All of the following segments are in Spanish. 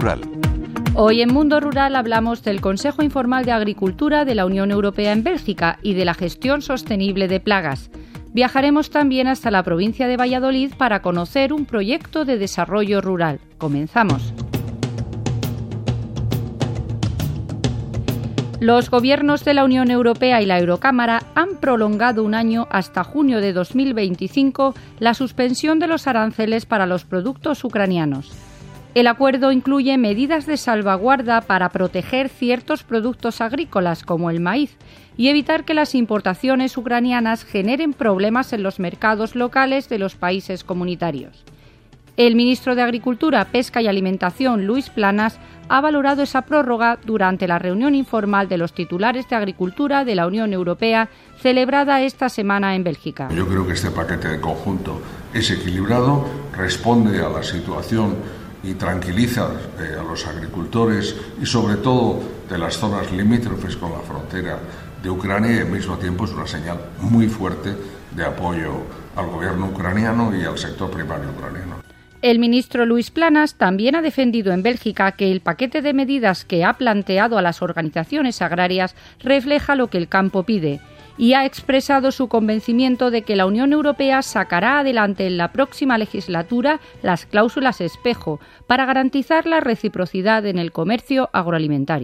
Rural. Hoy en Mundo Rural hablamos del Consejo Informal de Agricultura de la Unión Europea en Bélgica y de la gestión sostenible de plagas. Viajaremos también hasta la provincia de Valladolid para conocer un proyecto de desarrollo rural. Comenzamos. Los gobiernos de la Unión Europea y la Eurocámara han prolongado un año hasta junio de 2025 la suspensión de los aranceles para los productos ucranianos. El acuerdo incluye medidas de salvaguarda para proteger ciertos productos agrícolas como el maíz y evitar que las importaciones ucranianas generen problemas en los mercados locales de los países comunitarios. El ministro de Agricultura, Pesca y Alimentación, Luis Planas, ha valorado esa prórroga durante la reunión informal de los titulares de Agricultura de la Unión Europea celebrada esta semana en Bélgica. Yo creo que este paquete de conjunto es equilibrado, responde a la situación y tranquiliza a los agricultores y sobre todo de las zonas limítrofes con la frontera de Ucrania, y al mismo tiempo es una señal muy fuerte de apoyo al gobierno ucraniano y al sector primario ucraniano. El ministro Luis Planas también ha defendido en Bélgica que el paquete de medidas que ha planteado a las organizaciones agrarias refleja lo que el campo pide y ha expresado su convencimiento de que la Unión Europea sacará adelante en la próxima legislatura las cláusulas espejo para garantizar la reciprocidad en el comercio agroalimentario.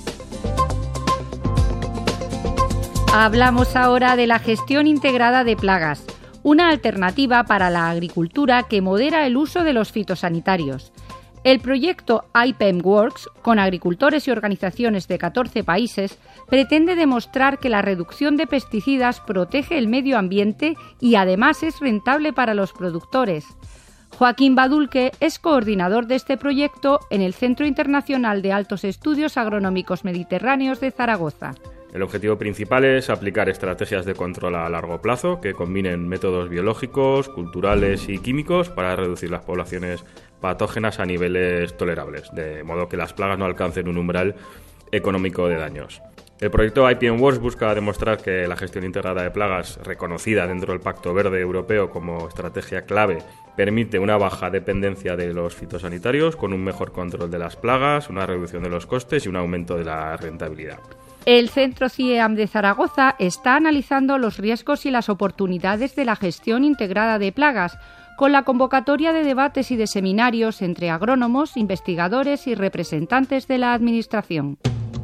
Hablamos ahora de la gestión integrada de plagas, una alternativa para la agricultura que modera el uso de los fitosanitarios. El proyecto IPEM Works, con agricultores y organizaciones de 14 países, pretende demostrar que la reducción de pesticidas protege el medio ambiente y además es rentable para los productores. Joaquín Badulque es coordinador de este proyecto en el Centro Internacional de Altos Estudios Agronómicos Mediterráneos de Zaragoza. El objetivo principal es aplicar estrategias de control a largo plazo que combinen métodos biológicos, culturales y químicos para reducir las poblaciones patógenas a niveles tolerables, de modo que las plagas no alcancen un umbral económico de daños. El proyecto IPM Works busca demostrar que la gestión integrada de plagas, reconocida dentro del Pacto Verde Europeo como estrategia clave, permite una baja dependencia de los fitosanitarios con un mejor control de las plagas, una reducción de los costes y un aumento de la rentabilidad. El Centro CIEAM de Zaragoza está analizando los riesgos y las oportunidades de la gestión integrada de plagas, con la convocatoria de debates y de seminarios entre agrónomos, investigadores y representantes de la Administración.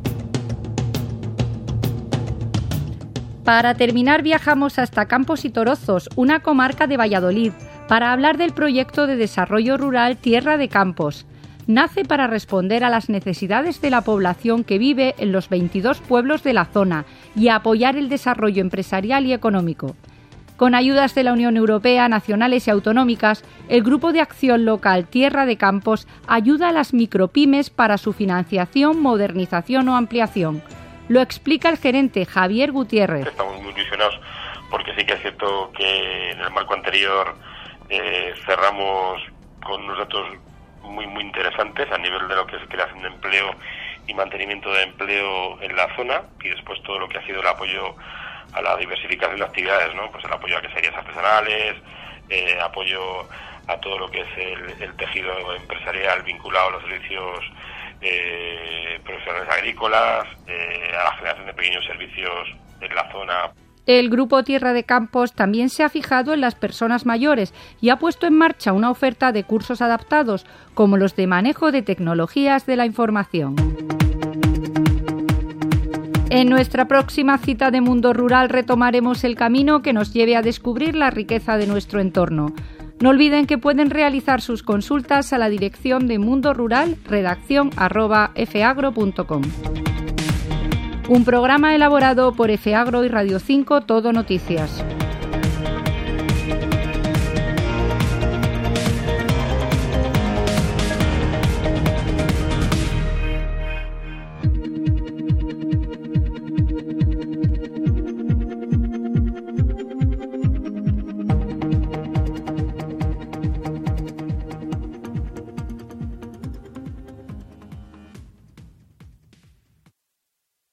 Para terminar, viajamos hasta Campos y Torozos, una comarca de Valladolid, para hablar del proyecto de desarrollo rural Tierra de Campos. Nace para responder a las necesidades de la población que vive en los 22 pueblos de la zona y apoyar el desarrollo empresarial y económico. Con ayudas de la Unión Europea, nacionales y autonómicas, el Grupo de Acción Local Tierra de Campos ayuda a las micropymes para su financiación, modernización o ampliación. Lo explica el gerente Javier Gutiérrez. Estamos muy ilusionados porque sí que es cierto que en el marco anterior cerramos con unos datos muy interesantes a nivel de lo que es creación de empleo y mantenimiento de empleo en la zona, y después todo lo que ha sido el apoyo a la diversificación de actividades, ¿no? Pues el apoyo a queserías artesanales, apoyo a todo lo que es el tejido empresarial vinculado a los servicios profesionales agrícolas, a la generación de pequeños servicios en la zona. El Grupo Tierra de Campos también se ha fijado en las personas mayores y ha puesto en marcha una oferta de cursos adaptados, como los de manejo de tecnologías de la información. En nuestra próxima cita de Mundo Rural retomaremos el camino que nos lleve a descubrir la riqueza de nuestro entorno. No olviden que pueden realizar sus consultas a la dirección de Mundo Rural, redacción@fagro.com. Un programa elaborado por FAGRO y Radio 5 Todo Noticias.